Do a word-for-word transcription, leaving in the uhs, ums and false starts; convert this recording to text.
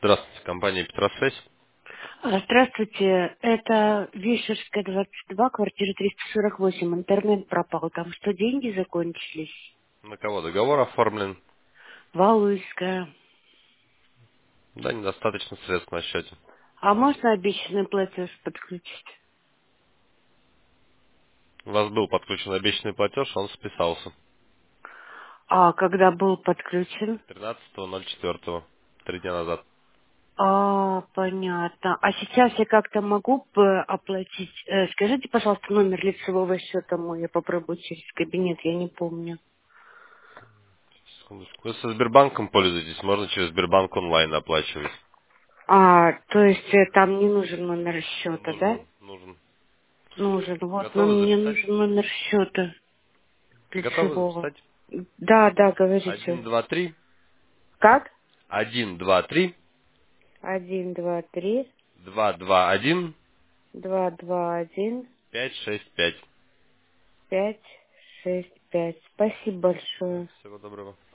Здравствуйте, компания Петросвязь. А, Здравствуйте, это Вишерская, двадцать два, квартира триста сорок восемь. Интернет пропал. Там что, деньги закончились? На кого договор оформлен? Валуйская. Да, недостаточно средств на счете. А можно обещанный платеж подключить? У вас был подключен обещанный платеж, он списался. А когда был подключен? тринадцатого ноль четвёртого, три дня назад. А, понятно. А сейчас я как-то могу п- оплатить? Э, скажите, пожалуйста, номер лицевого счета мой. Я попробую через кабинет, я не помню. Секундочку. Вы со Сбербанком пользуетесь, можно через Сбербанк онлайн оплачивать. А, то есть э, там не нужен номер счета, да? Нужен, нужен. Нужен. Вот, но Готовы мне записать? нужен номер счета. Готовы Ключевого. записать? Да, да, Один, говорите. два, три. Как? Один, два, три. Один, два, три, Два, два, один. два, два, один, Пять, шесть, пять. пять, шесть, пять. Спасибо большое. Всего доброго.